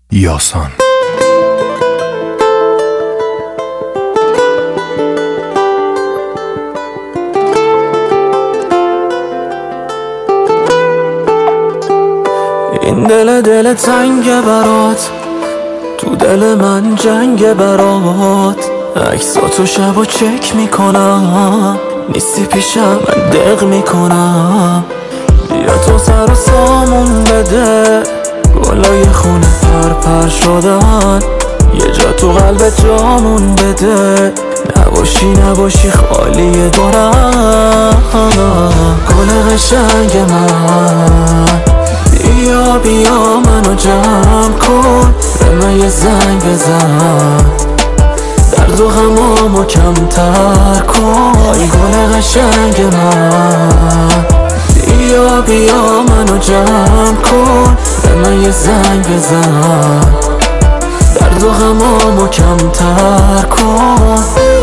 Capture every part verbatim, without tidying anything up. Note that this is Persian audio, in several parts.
یاسان. این دل دل تنگ برات، تو دل من جنگ برات. عکساتو شب و چک میکنم، نیستی پیشم من دق میکنم. بیا تو سر و سامون بده، گلای خونه پر پر شدن. یه جا تو قلب جامون بده، نباشی نباشی خالی دورم. گل قشنگ من، بیا بیا منو جمع کن، به من یه زنگ بزن، درد و غمامو کمتر کن. ای گل قشنگ من، بیا بیا منو جمع کن، به من یه زنگ بزن، درد و غمامو کمتر کن.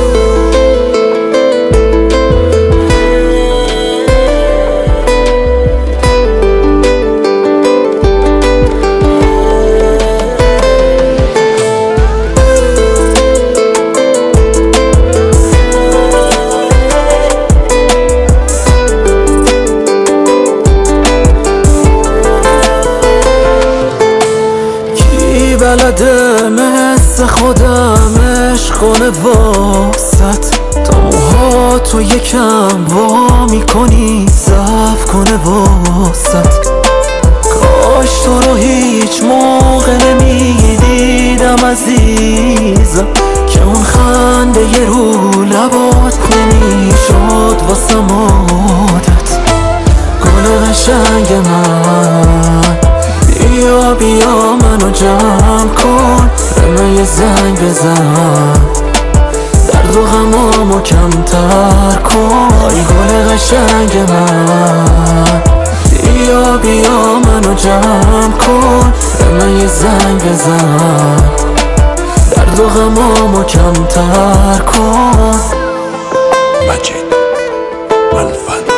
بلده مثل خودم عشق کنه واسط، تا موهاتو یکم وا میکنی ضعف کنه واسط. کاش تو رو هیچ موقع نمیدیدم عزیزم، که اون خنده یه رو لبات نمیشد واسه عادت. گل قشنگ من، بیا بیا منو جمع کن، به من یه زنگ بزن، درد و غمامو کمتر کن. ای گل قشنگ من، بیا بیا منو جمع کن، به من یه زنگ بزن، درد و غمامو کمتر کن. مجید منفن